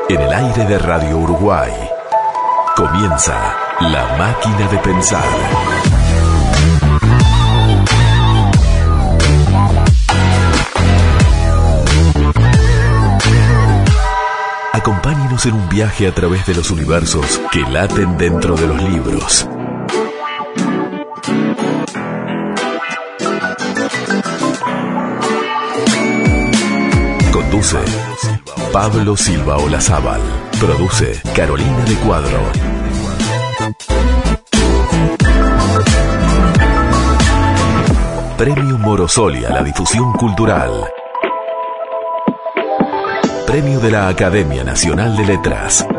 En el aire de Radio Uruguay comienza La Máquina de Pensar. Acompáñenos en un viaje a través de los universos que laten dentro de los libros. Conduce Pablo Silva Olazábal. Produce Carolina de Cuadro. Premio Morosoli a la difusión cultural. Premio de la Academia Nacional de Letras.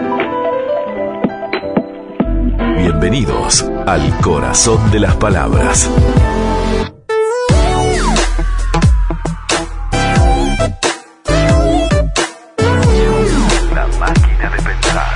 Bienvenidos al corazón de las palabras. La Máquina de Pensar.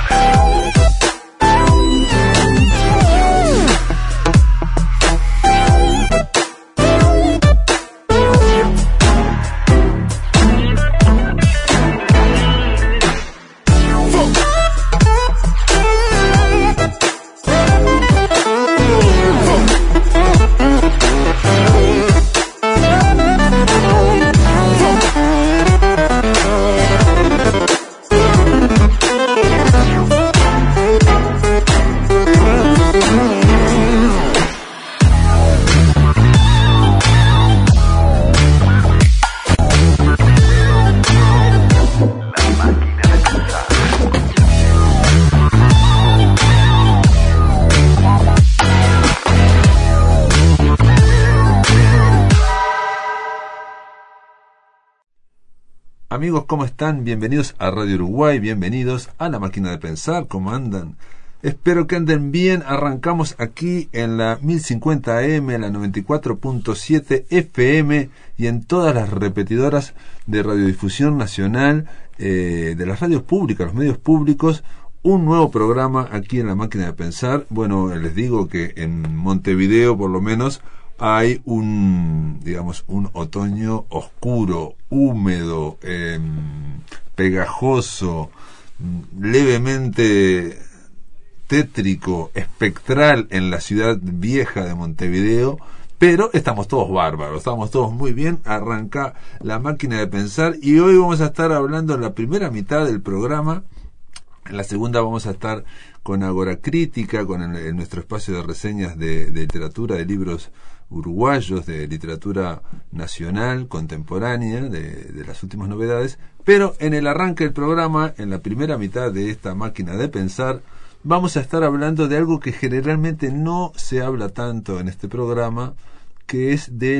Amigos, ¿cómo están? Bienvenidos a Radio Uruguay, bienvenidos a La Máquina de Pensar. ¿Cómo andan? Espero que anden bien. Arrancamos aquí en la 1050 AM, la 94.7 FM y en todas las repetidoras de radiodifusión nacional, de las radios públicas, los medios públicos. Un nuevo programa aquí en La Máquina de Pensar. Bueno, les digo que en Montevideo, por lo menos, hay un otoño oscuro, húmedo, pegajoso, levemente tétrico, espectral en la ciudad vieja de Montevideo, pero estamos todos bárbaros, estamos todos muy bien. Arranca La Máquina de Pensar y hoy vamos a estar hablando en la primera mitad del programa. En la segunda vamos a estar con Agora Crítica, con nuestro espacio de reseñas de literatura, de libros uruguayos, de literatura nacional, contemporánea, de las últimas novedades. Pero en el arranque del programa, en la primera mitad de esta Máquina de Pensar, vamos a estar hablando de algo que generalmente no se habla tanto en este programa, que es de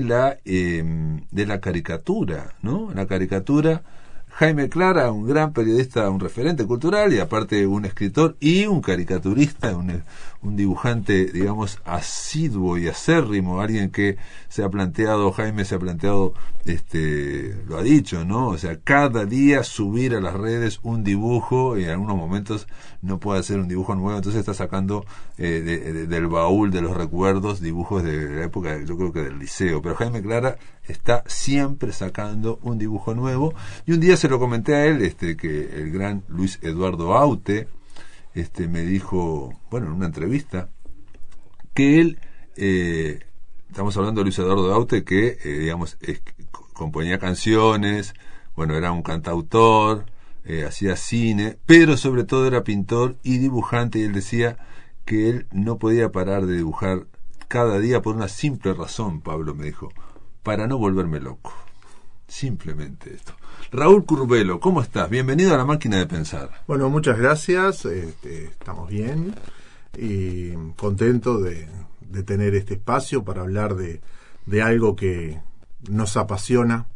la caricatura, ¿no? La caricatura. Jaime Clara, un gran periodista, un referente cultural y aparte un escritor y un caricaturista, un dibujante, digamos, asiduo y acérrimo, alguien que Jaime se ha planteado, lo ha dicho, ¿no? O sea, cada día subir a las redes un dibujo y en algunos momentos no puede hacer un dibujo nuevo, entonces está sacando del baúl de los recuerdos dibujos de la época, yo creo que del liceo, pero Jaime Clara está siempre sacando un dibujo nuevo. Y un día se lo comenté a él, que el gran Luis Eduardo Aute, me dijo, bueno, en una entrevista, que él, estamos hablando de Luis Eduardo Aute, que, componía canciones, bueno, era un cantautor, hacía cine, pero sobre todo era pintor y dibujante, y él decía que él no podía parar de dibujar cada día por una simple razón, Pablo me dijo, para no volverme loco. Simplemente esto. Raúl Curbelo, ¿cómo estás? Bienvenido a La Máquina de Pensar. Bueno, muchas gracias. Estamos bien y contento de tener este espacio para hablar de algo que nos apasiona.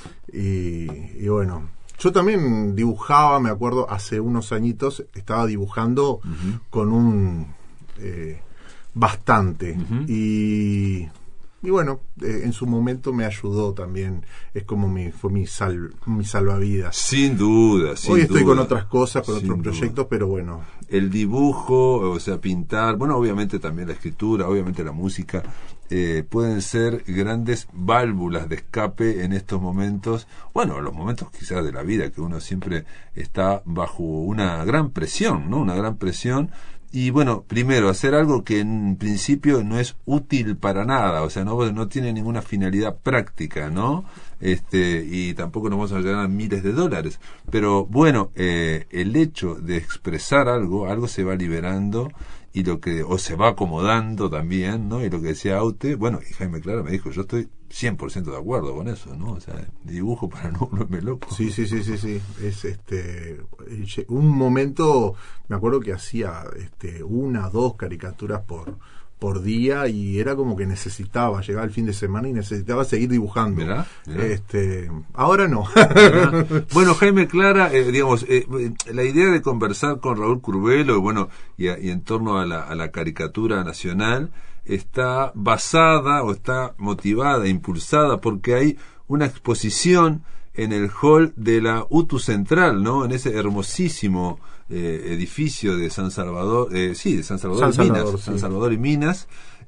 Y bueno, yo también dibujaba, me acuerdo, hace unos añitos, estaba dibujando con un bastante. Y Y bueno, en su momento me ayudó también, es como fue mi salvavidas. Sin duda, Hoy estoy con otras cosas, con otros proyectos, duda. pero bueno. El dibujo, o sea, pintar, bueno, obviamente también la escritura, obviamente la música, pueden ser grandes válvulas de escape en estos momentos, bueno, los momentos quizás de la vida, que uno siempre está bajo una gran presión, ¿no? Una gran presión. Y bueno, primero, hacer algo que en principio no es útil para nada, o sea, no tiene ninguna finalidad práctica, ¿no? Y tampoco nos vamos a llegar a miles de dólares. Pero bueno, el hecho de expresar algo se va liberando y o se va acomodando también, ¿no? Y lo que decía Aute, bueno, y Jaime Clara me dijo, yo estoy 100% de acuerdo con eso, ¿no? O sea, dibujo para no volverme loco. Sí. Es un momento, me acuerdo que hacía 1 o 2 caricaturas por día y era como que llegaba el fin de semana y necesitaba seguir dibujando. ¿Verdad? Ahora no. Bueno, Jaime Clara, digamos, la idea de conversar con Raúl Curbelo, bueno, y en torno a la caricatura nacional, está basada o está motivada, impulsada, porque hay una exposición en el hall de la UTU Central, ¿no? En ese hermosísimo edificio de San Salvador, de San Salvador y Minas,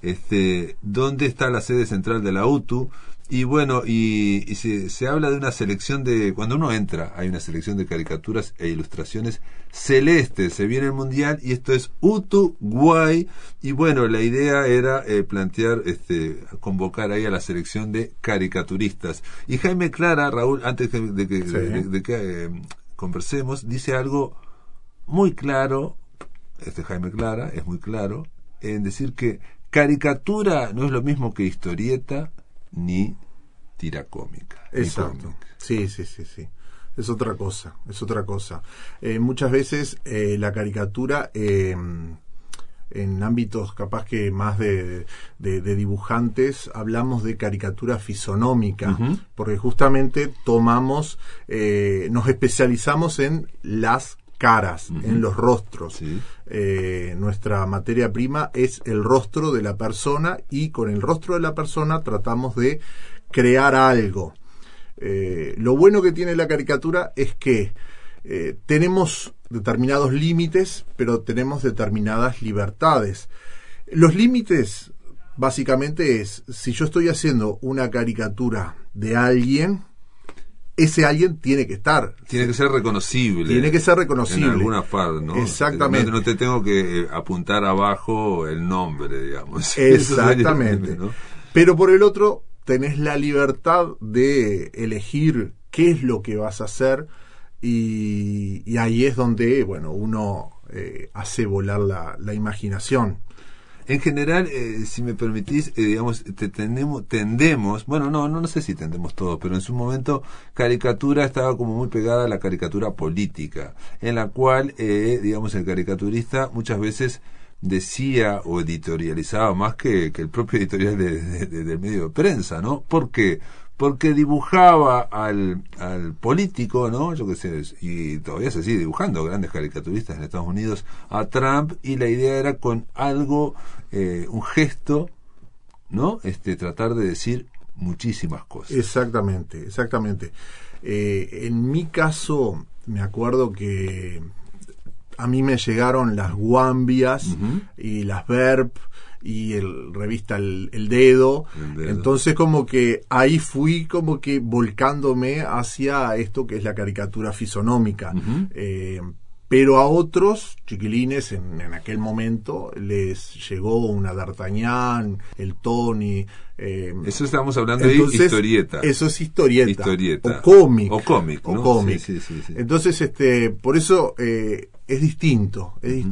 donde está la sede central de la UTU. Y bueno, y se habla de una selección cuando uno entra, hay una selección de caricaturas e ilustraciones celestes. Se viene el mundial y esto es Uruguay. Y bueno, la idea era plantear, convocar ahí a la selección de caricaturistas. Y Jaime Clara, Raúl, antes de que conversemos, dice algo muy claro. Jaime Clara es muy claro en decir que caricatura no es lo mismo que historieta ni tira cómica. Exacto. Sí. Es otra cosa. Muchas veces la caricatura en ámbitos capaz que más de dibujantes hablamos de caricatura fisonómica, porque justamente nos especializamos en las caras, en los rostros. Sí. Nuestra materia prima es el rostro de la persona y con el rostro de la persona tratamos de crear algo. Lo bueno que tiene la caricatura es que tenemos determinados límites, pero tenemos determinadas libertades. Los límites básicamente es, si yo estoy haciendo una caricatura de alguien, ese alguien tiene que estar. Tiene que ser reconocible. En alguna parte, ¿no? Exactamente. No te tengo que apuntar abajo el nombre, digamos. Exactamente. ¿No? Pero por el otro, tenés la libertad de elegir qué es lo que vas a hacer y ahí es donde, bueno, uno hace volar la imaginación. En general, si me permitís, digamos, tendemos, bueno, no sé si tendemos todos, pero en su momento caricatura estaba como muy pegada a la caricatura política, en la cual, digamos, el caricaturista muchas veces decía o editorializaba más que el propio editorial del medio de prensa, ¿no? ¿Por qué? Porque dibujaba al político, ¿no? Yo qué sé, y todavía se sigue dibujando grandes caricaturistas en Estados Unidos a Trump, y la idea era con algo, un gesto, ¿no? Tratar de decir muchísimas cosas. Exactamente. En mi caso, me acuerdo que a mí me llegaron las Guambias y las Verb y revista el dedo. Entonces como que ahí fui como que volcándome hacia esto que es la caricatura fisonómica. Pero a otros chiquilines en aquel momento les llegó una D'Artagnan, el Tony. Eso estamos hablando de historieta. Eso es historieta. O cómic. ¿no? Sí. Entonces, por eso es distinto.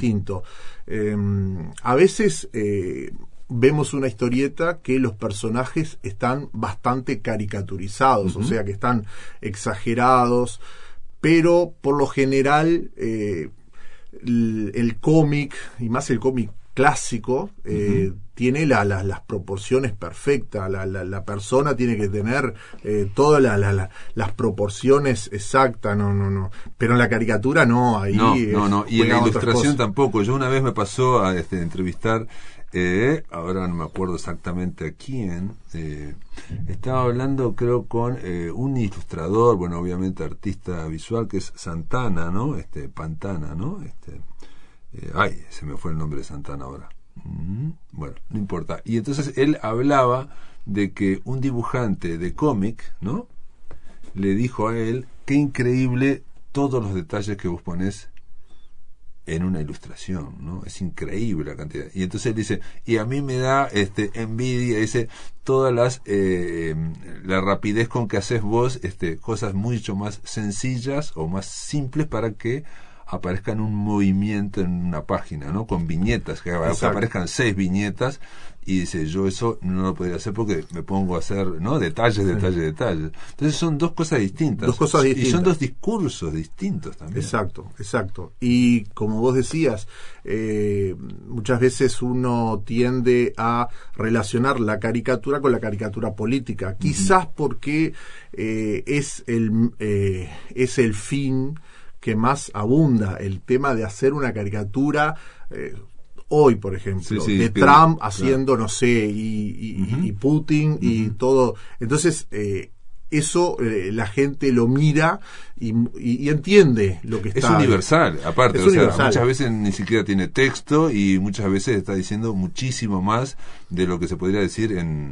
A veces vemos una historieta que los personajes están bastante caricaturizados, o sea que están exagerados, pero por lo general el cómic, y más el cómic clásico, tiene las proporciones perfectas. La persona tiene que tener todas las proporciones exactas. No. Pero en la caricatura no. Ahí no. Y en la ilustración tampoco. Yo una vez me pasó a entrevistar ahora no me acuerdo exactamente a quién, estaba hablando creo con un ilustrador, bueno, obviamente artista visual, que es Santana, ¿no? Pantana, ¿no? Se me fue el nombre de Santana ahora. Bueno, no importa. Y entonces él hablaba de que un dibujante de cómic, ¿no?, le dijo a él: qué increíble todos los detalles que vos ponés en una ilustración, ¿no? Es increíble la cantidad. Y entonces él dice, y a mí me da envidia, dice, todas la rapidez con que haces vos cosas mucho más sencillas o más simples para que aparezcan un movimiento en una página, ¿no? Con viñetas, que aparezcan 6 viñetas, y dice, yo eso no lo podría hacer porque me pongo a hacer, ¿no?, detalles. Entonces son dos cosas distintas. Y son dos discursos distintos también. Exacto. Y como vos decías, muchas veces uno tiende a relacionar la caricatura con la caricatura política, quizás porque es el fin que más abunda, el tema de hacer una caricatura hoy, por ejemplo, de Trump haciendo, no sé, y Putin y todo. Entonces, eso la gente lo mira y entiende lo que está. Es universal, aparte. Es universal. Muchas veces ni siquiera tiene texto y muchas veces está diciendo muchísimo más de lo que se podría decir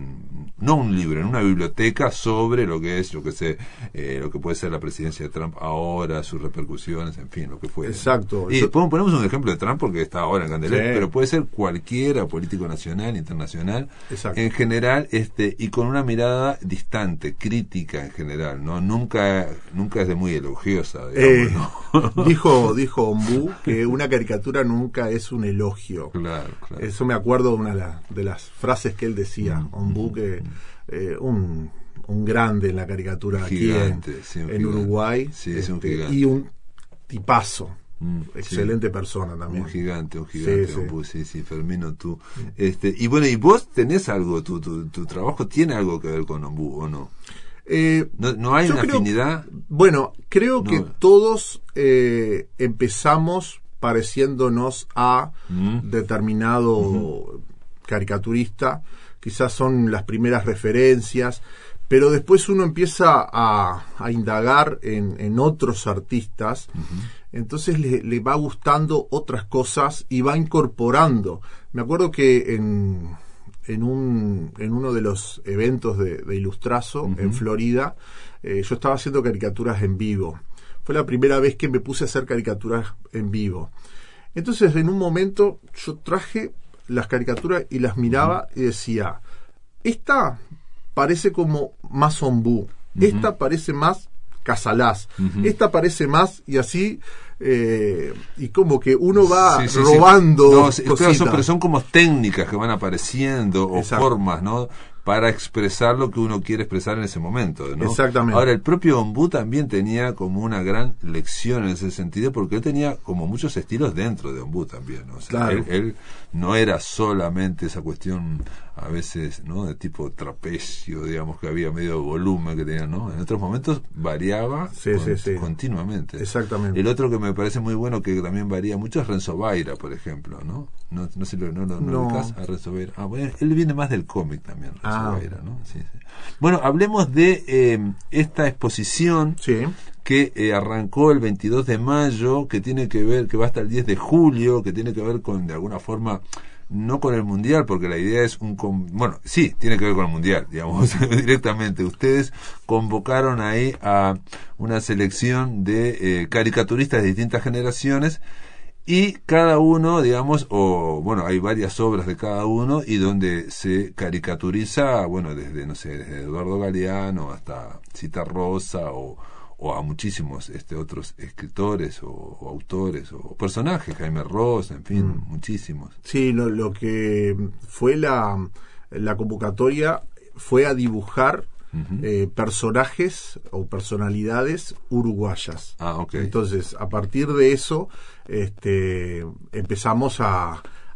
no un libro, en una biblioteca, sobre lo que es, lo que puede ser la presidencia de Trump ahora, sus repercusiones, en fin, lo que fue. Exacto. Y ponemos un ejemplo de Trump porque está ahora en Candelero, pero puede ser cualquiera, político nacional, internacional, en general, y con una mirada distante, crítica en general, ¿no? Nunca es de muy elogiosa, digamos, ¿no? Dijo Ombú que una caricatura nunca es un elogio. Claro. Eso me acuerdo de una de las frases que él decía, Ombú, que un grande en la caricatura gigante, aquí en Uruguay, es un gigante. Y un tipazo. Excelente persona también. Un gigante, Ombú, sí, Fermino, tú. Y bueno, ¿y vos tenés algo, tu trabajo tiene algo que ver con Ombú o no? No hay una afinidad. Bueno, creo que todos empezamos pareciéndonos a determinado caricaturista, quizás son las primeras referencias, pero después uno empieza a indagar en otros artistas, entonces le va gustando otras cosas y va incorporando. Me acuerdo que en uno de los eventos de Ilustrazo en Florida, yo estaba haciendo caricaturas en vivo. Fue la primera vez que me puse a hacer caricaturas en vivo. Entonces, en un momento, yo traje las caricaturas y las miraba y decía, esta parece como más Ombú, esta parece más Casalás, esta parece más, y así, y como que uno va robando cositas. Claro, pero son como técnicas que van apareciendo, o formas, ¿no?, para expresar lo que uno quiere expresar en ese momento, ¿no? Exactamente. Ahora, el propio Ombú también tenía como una gran lección en ese sentido, porque él tenía como muchos estilos dentro de Ombú también, ¿no? O sea, claro. él no era solamente esa cuestión, a veces, ¿no?, de tipo trapecio, digamos, que había medio volumen que tenía, ¿no? En otros momentos variaba continuamente. Exactamente. El otro que me parece muy bueno, que también varía mucho, es Renzo Vaira, por ejemplo, ¿no? No sé, ¿no ubicás a Renzo Vaira? Bueno, él viene más del cómic también, Renzo Vaira, ¿no? Sí. Bueno, hablemos de esta exposición que arrancó el 22 de mayo, que tiene que ver, que va hasta el 10 de julio, que tiene que ver con, de alguna forma, no con el Mundial, porque la idea es bueno, sí, tiene que ver con el Mundial, digamos, directamente. Ustedes convocaron ahí a una selección de caricaturistas de distintas generaciones, y cada uno, digamos, hay varias obras de cada uno, y donde se caricaturiza, bueno, desde Eduardo Galeano hasta Cita Rosa, o a muchísimos otros escritores o autores o personajes, Jaime Ross, en fin, muchísimos. Sí, lo que fue la convocatoria fue a dibujar personajes o personalidades uruguayas. Okay. Entonces, a partir de eso, empezamos a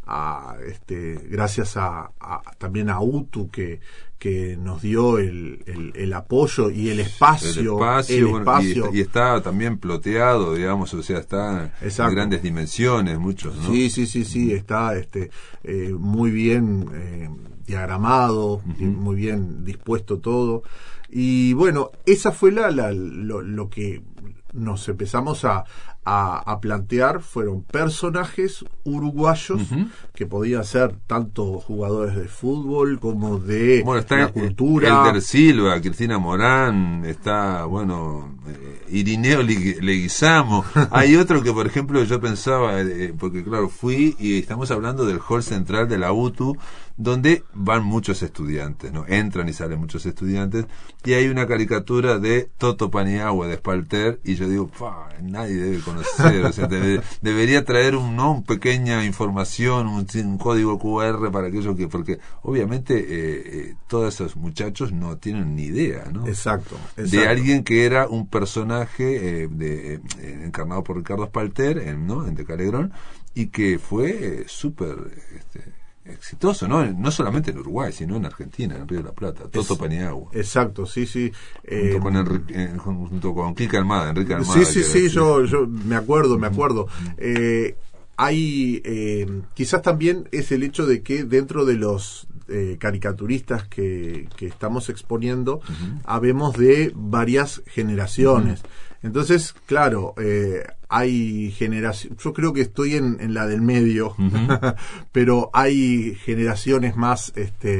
gracias también a UTU que nos dio el apoyo y el espacio, y está también ploteado, digamos, o sea, está en grandes dimensiones, muchos, ¿no? Sí, está muy bien diagramado, muy bien dispuesto todo. Y bueno, esa fue lo que nos empezamos a plantear. Fueron personajes uruguayos que podían ser tanto jugadores de fútbol como de la cultura. Elder Silva, Cristina Morán, está, Irineo Leguizamo. Hay otro que, por ejemplo, yo pensaba, porque claro, fui y estamos hablando del hall central de la UTU, donde van muchos estudiantes, ¿no? Entran y salen muchos estudiantes, y hay una caricatura de Toto Paniagua de Espalter, y yo digo, nadie debe conocer, o sea, debería traer una pequeña información, un código QR para aquellos porque obviamente todos esos muchachos no tienen ni idea, ¿no? Exacto. De alguien que era un personaje encarnado por Ricardo Espalter, en De Calegrón, y que fue súper exitoso, no solamente en Uruguay, sino en Argentina, en Río de la Plata. Toto Paniagua. Exacto, sí. Junto con Enrique Almada. Sí, yo me acuerdo. Hay quizás también es el hecho de que dentro de los caricaturistas que estamos exponiendo, habemos de varias generaciones. Entonces, claro, hay generaciones, yo creo que estoy en la del medio, pero hay generaciones más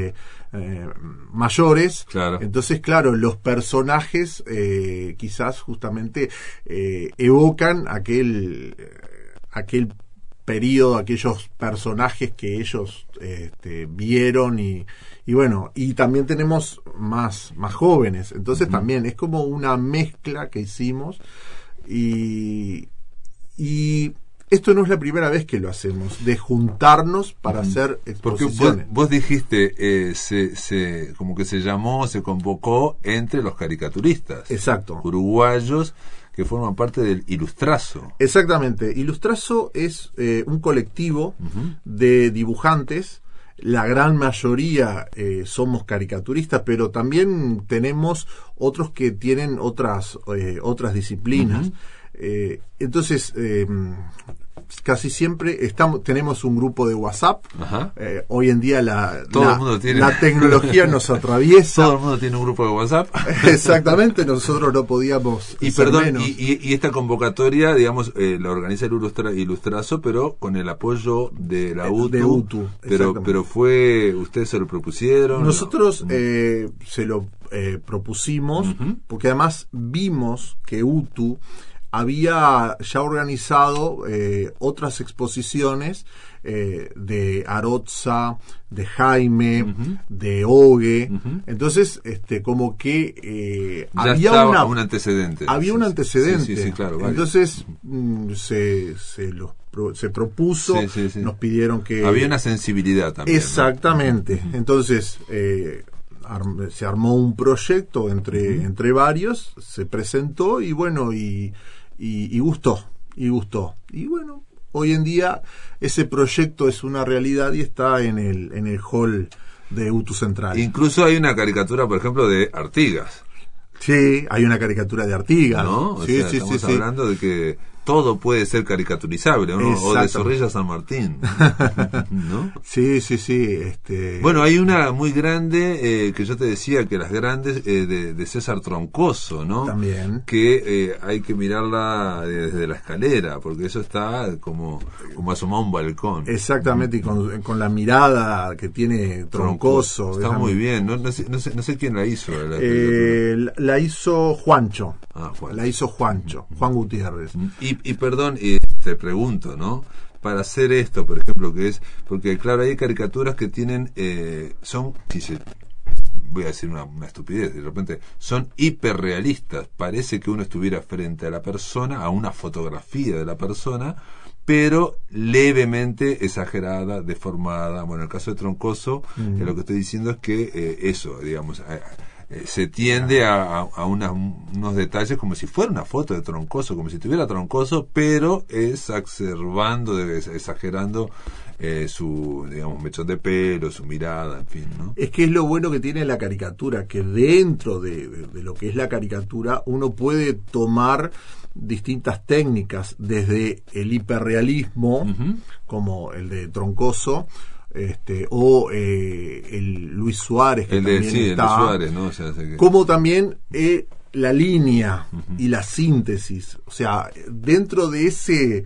mayores. Claro. Entonces, claro, los personajes quizás justamente evocan aquel periodo, aquellos personajes que ellos vieron y bueno, y también tenemos más jóvenes, entonces también es como una mezcla que hicimos y esto no es la primera vez que lo hacemos, de juntarnos para hacer exposiciones. Porque vos dijiste, como que se convocó entre los caricaturistas. Exacto. Uruguayos que forman parte del Ilustrazo. Exactamente. Ilustrazo es un colectivo de dibujantes. La gran mayoría somos caricaturistas, pero también tenemos otros que tienen otras disciplinas. Entonces, casi siempre tenemos un grupo de WhatsApp. Hoy en día la tecnología nos atraviesa. Todo el mundo tiene un grupo de WhatsApp. Exactamente, nosotros no podíamos. Y perdón, y esta convocatoria, digamos, la organiza el Ilustrazo, pero con el apoyo de la UTU. De UTU, pero ustedes se lo propusieron. Nosotros se lo propusimos, porque además vimos que UTU había ya organizado otras exposiciones de Arotza, de Jaime, de Ogue. Entonces, como que había un antecedente. Había un antecedente. Sí, claro, vale. Entonces, se propuso, nos pidieron que... Había una sensibilidad también. Exactamente. ¿No? Entonces, se armó un proyecto entre varios, se presentó y bueno, y gustó. Y bueno, hoy en día ese proyecto es una realidad y está en el hall de UTU Central. Incluso hay una caricatura, por ejemplo, de Artigas. Sí, hay una caricatura de Artigas. ¿No? Sí, estamos hablando de que todo puede ser caricaturizable, ¿no? O de Zorrilla San Martín, ¿no? Sí. Bueno, hay una muy grande, que yo te decía que las grandes, de César Troncoso, ¿no? También. Que hay que mirarla desde la escalera, porque eso está como asomado a un balcón. Exactamente, y con la mirada que tiene Troncoso. Está muy bien, no sé quién la hizo. La hizo Juancho. Juancho. La hizo Juancho, Juan Gutiérrez. Y perdón, te pregunto, ¿no? Para hacer esto, por ejemplo, que es... Porque, claro, hay caricaturas que tienen... voy a decir una estupidez, de repente, son hiperrealistas. Parece que uno estuviera frente a la persona, a una fotografía de la persona, pero levemente exagerada, deformada. Bueno, en el caso de Troncoso, lo que estoy diciendo es que eso, digamos... se tiende a unos detalles como si fuera una foto de Troncoso, como si tuviera Troncoso, pero exacerbando, exagerando su, digamos, mechón de pelo, su mirada, en fin, ¿no? Es que es lo bueno que tiene la caricatura, que dentro de lo que es la caricatura uno puede tomar distintas técnicas, desde el hiperrealismo, como el de Troncoso, o el Luis Suárez, que también está, el de Suárez, ¿no? O sea, como también la línea y la síntesis, o sea, dentro de ese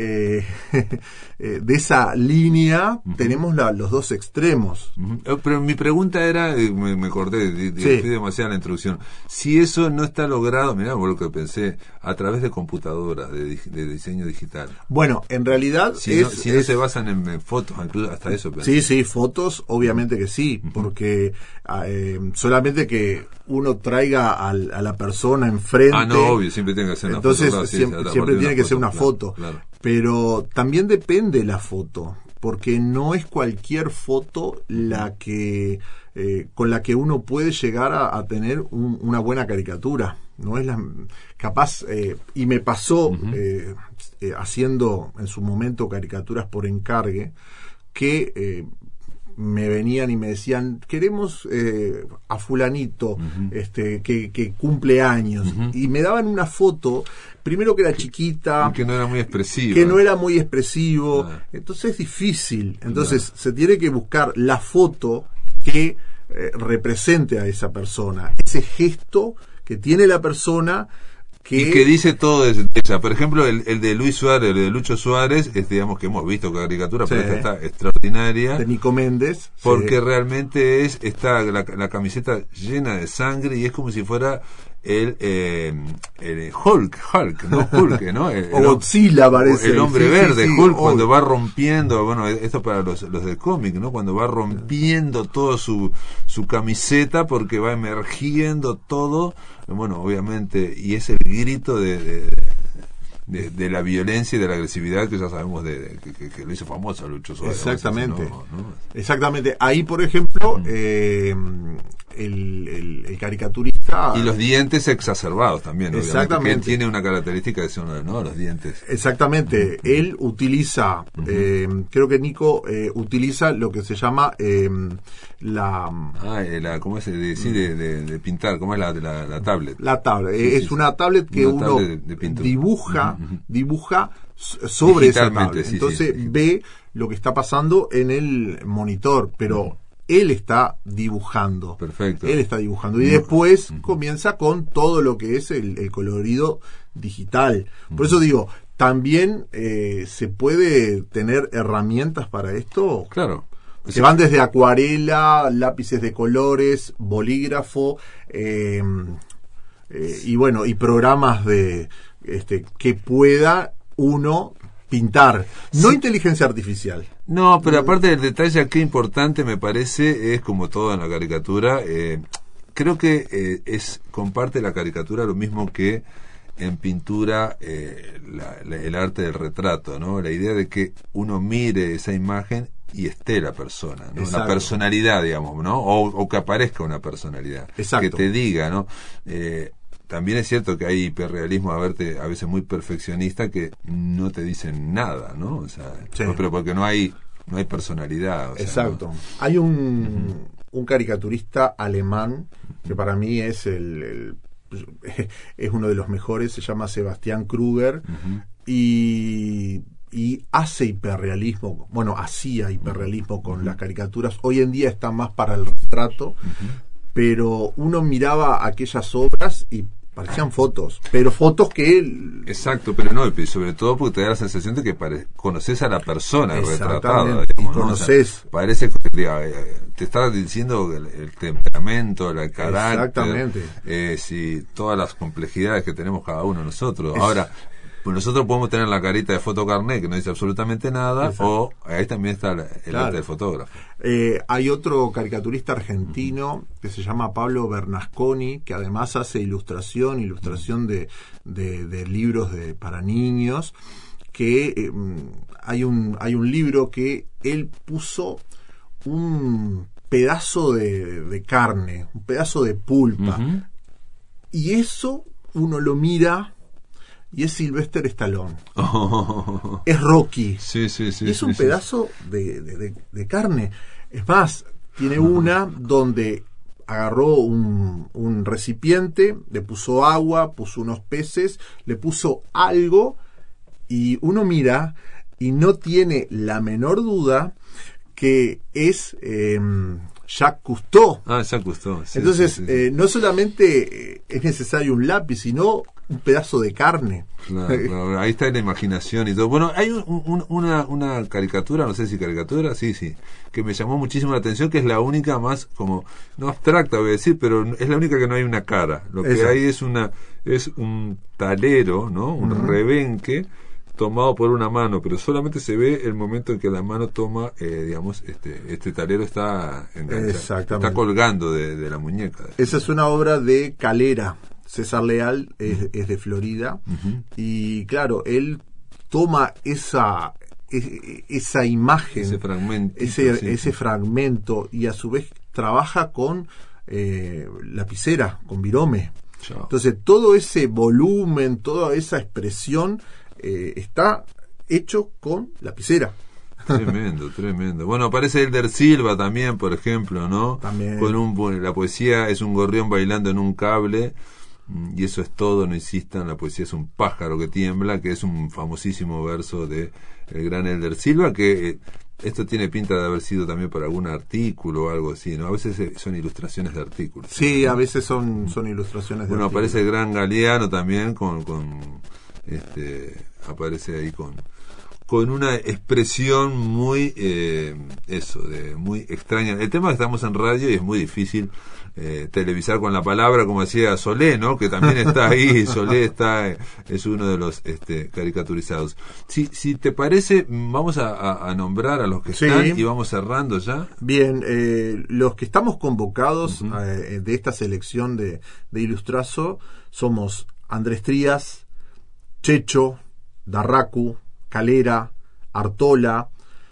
de esa línea tenemos los dos extremos. Pero mi pregunta era, me corté, fui demasiado en la introducción, si eso no está logrado, mirá lo que pensé, a través de computadoras, de diseño digital. Bueno, en realidad si no se basan en fotos, incluso hasta eso pensé. Sí, fotos, obviamente que sí, porque solamente que uno traiga a la persona enfrente. No, obvio, siempre tiene que ser una foto. Entonces, siempre tiene que ser una foto. Claro. Pero también depende la foto, porque no es cualquier foto la que con la que uno puede llegar a tener una buena caricatura. No es capaz, y me pasó haciendo en su momento caricaturas por encargue, que me venían y me decían, queremos a fulanito que cumple años, y me daban una foto, primero que era chiquita, que no era muy expresiva, que no era muy expresivo, entonces es difícil, entonces se tiene que buscar la foto que represente a esa persona, ese gesto que tiene la persona, y que dice todo de ella. Por ejemplo, el de Luis Suárez, el de Lucho Suárez, digamos que hemos visto caricatura, pero esta está extraordinaria. De Nico Méndez. Porque realmente está la camiseta llena de sangre y es como si fuera el Hulk, ¿no? Hulk, ¿no? O Godzilla parece. El hombre verde, Hulk, cuando va rompiendo, bueno, esto para los del cómic, ¿no? Cuando va rompiendo todo su camiseta porque va emergiendo todo, bueno, obviamente, y es el grito de la violencia y de la agresividad que ya sabemos que lo hizo famoso Lucho Suárez. Exactamente. ¿No? Exactamente. Ahí, por ejemplo, el caricaturista... Y los dientes exacerbados también, exactamente. Él tiene una característica de ser los dientes. Exactamente. Él utiliza, creo que Nico utiliza lo que se llama ¿cómo es? De pintar, ¿cómo es la tablet? La tablet. Es una tablet que uno dibuja sobre esa tablet. Entonces ve lo que está pasando en el monitor, pero él está dibujando. Perfecto. Él está dibujando. Y después comienza con todo lo que es el colorido digital. Por eso digo, también se puede tener herramientas para esto. Claro. Que van desde acuarela, lápices de colores, bolígrafo, y bueno, y programas de que pueda uno pintar. No inteligencia artificial. No, pero aparte del detalle aquí importante, me parece, es como todo en la caricatura, creo que comparte la caricatura lo mismo que en pintura el arte del retrato, ¿no? La idea de que uno mire esa imagen y esté la persona, ¿no? La personalidad, digamos, ¿no? O que aparezca una personalidad. Exacto. Que te diga, ¿no? También es cierto que hay hiperrealismo a veces muy perfeccionista que no te dicen nada, ¿no? O sea, no, pero porque no hay personalidad. O sea, exacto. ¿No? Hay un caricaturista alemán que para mí es es uno de los mejores, se llama Sebastián Kruger, y hace hiperrealismo, hacía hiperrealismo con las caricaturas. Hoy en día está más para el retrato, pero uno miraba aquellas obras y parecían fotos, pero fotos que exacto, pero no, sobre todo porque te da la sensación de que conoces a la persona retratada, y conoces, o sea, parece que te está diciendo el temperamento, el carácter, si todas las complejidades que tenemos cada uno de nosotros. Ahora, pues nosotros podemos tener la carita de fotocarnet que no dice absolutamente nada. Exacto. O ahí también está el arte del fotógrafo. Hay otro caricaturista argentino que se llama Pablo Bernasconi, que además hace ilustración de libros para niños, que hay un libro que él puso un pedazo de carne, un pedazo de pulpa. Ujú. Y eso uno lo mira y es Sylvester Stallone. Oh. Es Rocky. Sí, sí, sí. Y es un sí, pedazo de carne. Es más, tiene una donde agarró un recipiente, le puso agua, puso unos peces, le puso algo, y uno mira y no tiene la menor duda que es Jacques Cousteau. Ah, ya gustó. Sí, Entonces, sí, sí, sí. no solamente es necesario un lápiz, sino un pedazo de carne. Claro, claro, ahí está la imaginación y todo. Bueno, hay una caricatura, no sé si caricatura, sí, que me llamó muchísimo la atención, que es la única más como, no abstracta voy a decir, pero es la única que no hay una cara. Lo que Exacto. hay es un talero, ¿no? Un rebenque tomado por una mano, pero solamente se ve el momento en que la mano toma, digamos, este talero está enganchado, Exactamente. está colgando de la muñeca. Esa es una obra de Calera. César Leal es de Florida. Ujú. Y claro, él toma esa imagen, Ese fragmento. ese fragmento, y a su vez trabaja con lapicera, con virome. Chao. Entonces todo ese volumen, toda esa expresión está hecho con lapicera. Tremendo, tremendo. Bueno, aparece Elder Silva también, por ejemplo, ¿no? También. Con la poesía es un gorrión bailando en un cable, y eso es todo, no insistan, la poesía es un pájaro que tiembla, que es un famosísimo verso de el gran Elder Silva, que esto tiene pinta de haber sido también para algún artículo o algo así, ¿no? A veces son ilustraciones de artículos. Sí, ¿no? a veces son ilustraciones de Bueno, artículos. aparece el gran Galeano también aparece ahí con una expresión muy muy extraña. El tema es que estamos en radio y es muy difícil televisar con la palabra, como decía Solé, ¿no? Que también está ahí. Solé es uno de los caricaturizados. Si te parece, vamos a nombrar a los que Sí. están y vamos cerrando ya. Bien, los que estamos convocados de esta selección de Ilustrazo somos Andrés Trías, Checho, Darracu, Calera, Artola,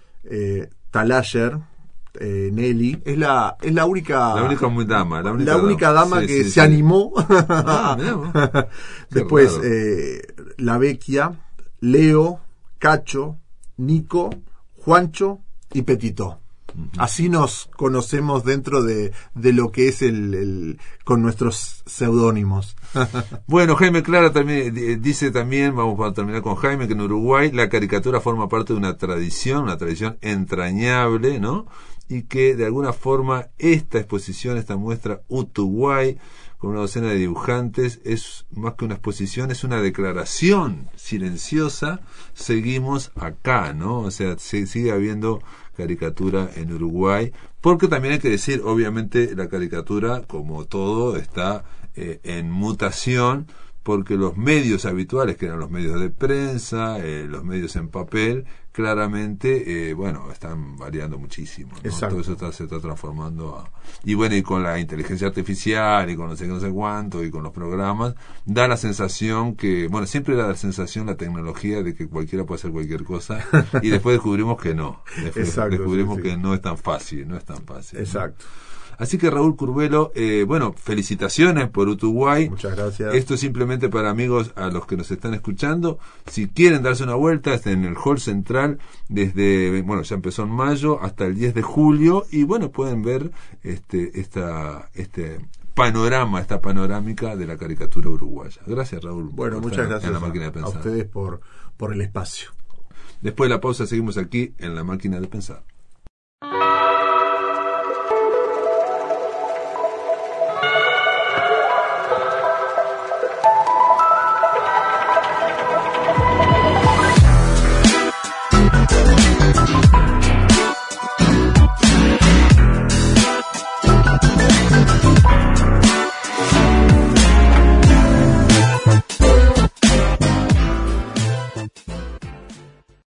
Talayer, Nelly. Es la única dama. la única dama Sí, que sí, se sí. animó. Mirá vos. Después raro. La Vecchia, Leo, Cacho, Nico, Juancho y Petito. Así nos conocemos dentro de lo que es con nuestros seudónimos. Bueno, Jaime Clara también dice también, vamos a terminar con Jaime, que en Uruguay la caricatura forma parte de una tradición entrañable, ¿no? Y que de alguna forma esta exposición, esta muestra Utuguay, con una docena de dibujantes, es más que una exposición, es una declaración silenciosa. Seguimos acá, ¿no? O sea, sigue habiendo caricatura en Uruguay, porque también hay que decir, obviamente la caricatura, como todo, está en mutación, porque los medios habituales, que eran los medios de prensa, los medios en papel, claramente, están variando muchísimo, ¿no? Exacto. Todo eso se está transformando y bueno, y con la inteligencia artificial y con no sé qué, no sé cuánto, y con los programas, da la sensación que, bueno, siempre da la sensación la tecnología de que cualquiera puede hacer cualquier cosa, y después descubrimos que no. Exacto, Descubrimos sí, sí. que no es tan fácil, ¿no? Exacto. Así que Raúl Curvelo, felicitaciones por Utuguay. Muchas gracias. Esto es simplemente para amigos a los que nos están escuchando. Si quieren darse una vuelta, está en el Hall Central desde, ya empezó en mayo hasta el 10 de julio y pueden ver esta panorámica de la caricatura uruguaya. Gracias, Raúl. Bueno, por muchas estar gracias en la máquina de a pensar. ustedes por el espacio. Después de la pausa seguimos aquí en la máquina de pensar.